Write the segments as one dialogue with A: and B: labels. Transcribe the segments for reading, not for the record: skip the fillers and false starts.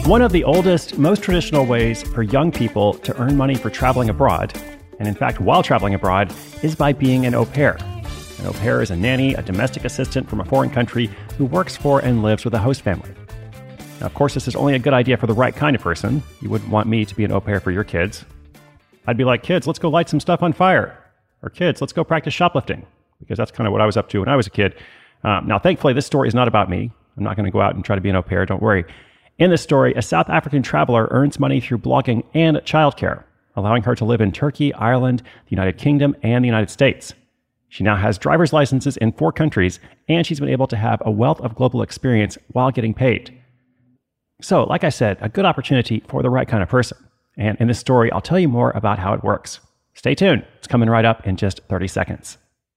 A: One of the oldest, most traditional ways for young people to earn money for traveling abroad, and in fact while traveling abroad, is by being an au pair. An au pair is a nanny, a domestic assistant from a foreign country who works for and lives with a host family. Now, of course, this is only a good idea for the right kind of person. You wouldn't want me to be an au pair for your kids. I'd be like, kids, let's go light some stuff on fire. Or kids, let's go practice shoplifting. Because that's kind of what I was up to when I was a kid. Now, thankfully, this story is not about me. I'm not going to go out and try to be an au pair, don't worry. In this story, a South African traveler earns money through blogging and childcare, allowing her to live in Turkey, Ireland, the United Kingdom, and the United States. She now has driver's licenses in 4 countries, and she's been able to have a wealth of global experience while getting paid. So, like I said, a good opportunity for the right kind of person. And in this story, I'll tell you more about how it works. Stay tuned. It's coming right up in just 30 seconds.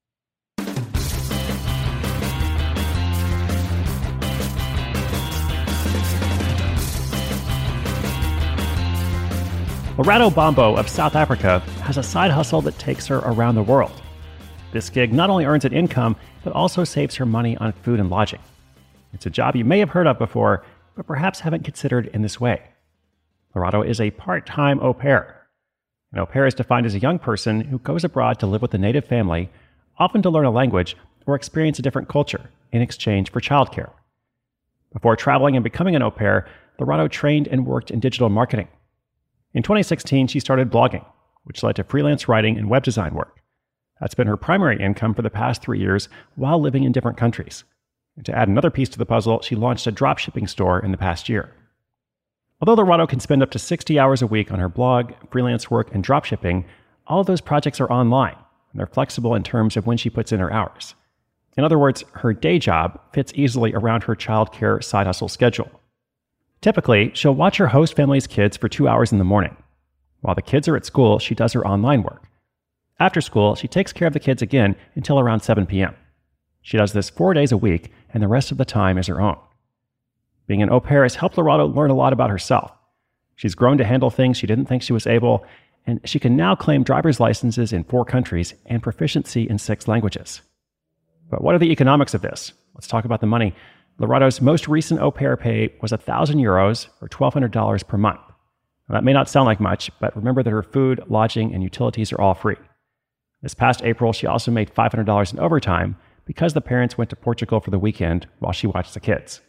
A: Lerato Bombo of South Africa has a side hustle that takes her around the world. This gig not only earns an income, but also saves her money on food and lodging. It's a job you may have heard of before, but perhaps haven't considered in this way. Lerato is a part-time au pair. An au pair is defined as a young person who goes abroad to live with a native family, often to learn a language or experience a different culture in exchange for childcare. Before traveling and becoming an au pair, Lerato trained and worked in digital marketing. In 2016, she started blogging, which led to freelance writing and web design work. That's been her primary income for the past 3 years while living in different countries. And to add another piece to the puzzle, she launched a dropshipping store in the past year. Although Lerato can spend up to 60 hours a week on her blog, freelance work, and dropshipping, all of those projects are online, and they're flexible in terms of when she puts in her hours. In other words, her day job fits easily around her childcare side hustle schedule. Typically, she'll watch her host family's kids for 2 hours in the morning. While the kids are at school, she does her online work. After school, she takes care of the kids again until around 7 p.m. She does this 4 days a week, and the rest of the time is her own. Being an au pair has helped Lerato learn a lot about herself. She's grown to handle things she didn't think she was able, and she can now claim driver's licenses in 4 countries and proficiency in 6 languages. But what are the economics of this? Let's talk about the money. Lerato's most recent au pair pay was €1,000 or $1,200 per month. Now, that may not sound like much, but remember that her food, lodging, and utilities are all free. This past April, she also made $500 in overtime because the parents went to Portugal for the weekend while she watched the kids.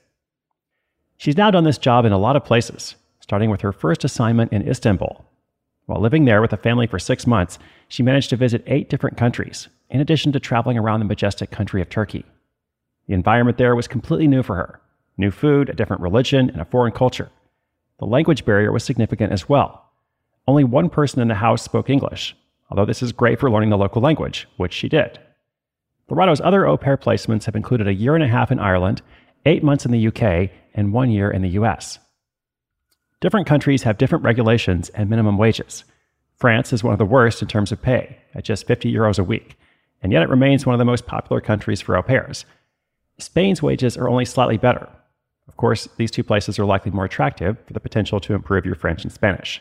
A: She's now done this job in a lot of places, starting with her first assignment in Istanbul. While living there with a family for 6 months, she managed to visit 8 different countries, in addition to traveling around the majestic country of Turkey. The environment there was completely new for her. New food, a different religion, and a foreign culture. The language barrier was significant as well. Only one person in the house spoke English, although this is great for learning the local language, which she did. Lerato's other au pair placements have included 1.5 years in Ireland, 8 months in the UK, and 1 year in the US. Different countries have different regulations and minimum wages. France is one of the worst in terms of pay, at just €50 a week, and yet it remains one of the most popular countries for au pairs. Spain's wages are only slightly better. Of course, these 2 places are likely more attractive for the potential to improve your French and Spanish.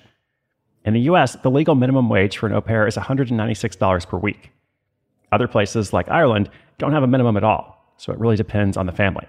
A: In the US, the legal minimum wage for an au pair is $196 per week. Other places, like Ireland, don't have a minimum at all, so it really depends on the family.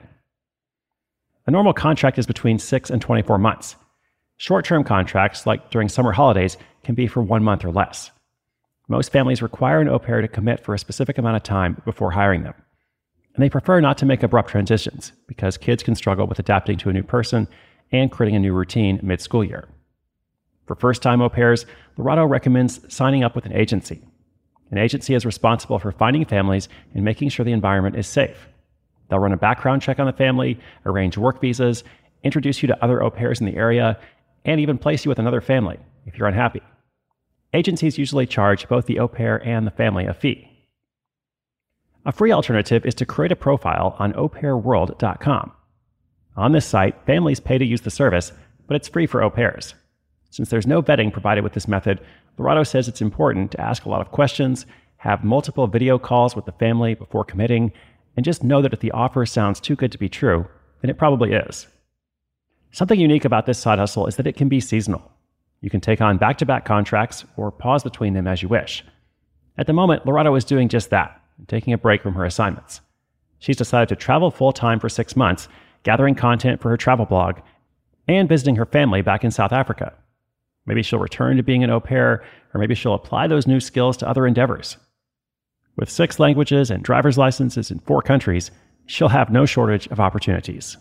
A: A normal contract is between 6 and 24 months. Short-term contracts, like during summer holidays, can be for 1 month or less. Most families require an au pair to commit for a specific amount of time before hiring them. And they prefer not to make abrupt transitions because kids can struggle with adapting to a new person and creating a new routine mid-school year. For first-time au pairs, Lerato recommends signing up with an agency. An agency is responsible for finding families and making sure the environment is safe. They'll run a background check on the family, arrange work visas, introduce you to other au pairs in the area, and even place you with another family if you're unhappy. Agencies usually charge both the au pair and the family a fee. A free alternative is to create a profile on aupairworld.com. On this site, families pay to use the service, but it's free for au pairs. Since there's no vetting provided with this method, Lerato says it's important to ask a lot of questions, have multiple video calls with the family before committing, and just know that if the offer sounds too good to be true, then it probably is. Something unique about this side hustle is that it can be seasonal. You can take on back-to-back contracts or pause between them as you wish. At the moment, Lerato is doing just that, taking a break from her assignments. She's decided to travel full-time for 6 months, gathering content for her travel blog, and visiting her family back in South Africa. Maybe she'll return to being an au pair, or maybe she'll apply those new skills to other endeavors. With 6 languages and driver's licenses in 4 countries, she'll have no shortage of opportunities.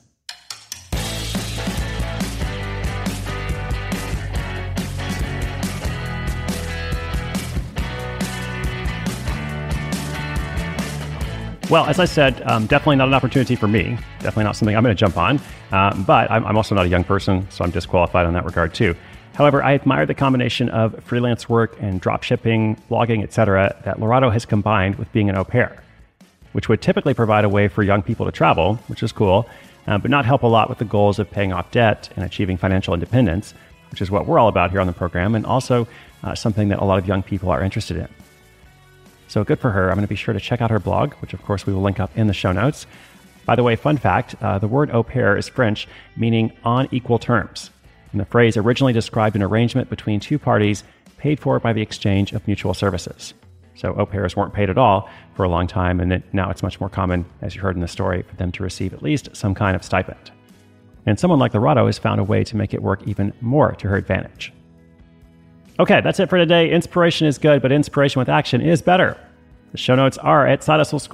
A: Well, as I said, definitely not an opportunity for me. Definitely not something I'm going to jump on. But I'm also not a young person, so I'm disqualified in that regard too. However, I admire the combination of freelance work and drop shipping, blogging, etc. that Lorato has combined with being an au pair, which would typically provide a way for young people to travel, which is cool, but not help a lot with the goals of paying off debt and achieving financial independence, which is what we're all about here on the program, and also something that a lot of young people are interested in. So good for her. I'm going to be sure to check out her blog, which of course we will link up in the show notes. By the way, fun fact, the word au pair is French, meaning on equal terms. And the phrase originally described an arrangement between 2 parties paid for by the exchange of mutual services. So au pairs weren't paid at all for a long time, and now it's much more common, as you heard in the story, for them to receive at least some kind of stipend. And someone like Lorato has found a way to make it work even more to her advantage. Okay, that's it for today. Inspiration is good, but inspiration with action is better. The show notes are at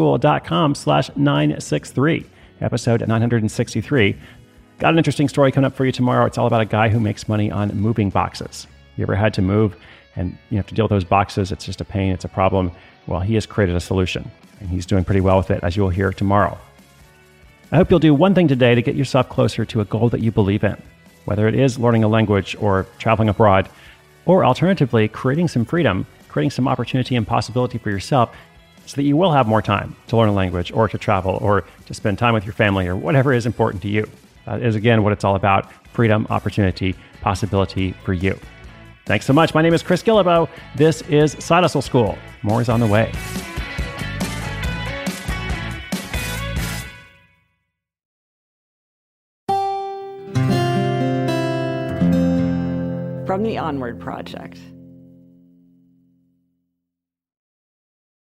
A: sidehustleschool.com/963, episode 963. Got an interesting story coming up for you tomorrow. It's all about a guy who makes money on moving boxes. You ever had to move and you have to deal with those boxes? It's just a pain. It's a problem. Well, he has created a solution, and he's doing pretty well with it, as you'll hear tomorrow. I hope you'll do one thing today to get yourself closer to a goal that you believe in, whether it is learning a language or traveling abroad, or alternatively, creating some freedom, creating some opportunity and possibility for yourself so that you will have more time to learn a language or to travel or to spend time with your family or whatever is important to you. That is, again, what it's all about: freedom, opportunity, possibility for you. Thanks so much. My name is Chris Guillebeau. This is Side Hustle School. More is on the way.
B: From the Onward Project.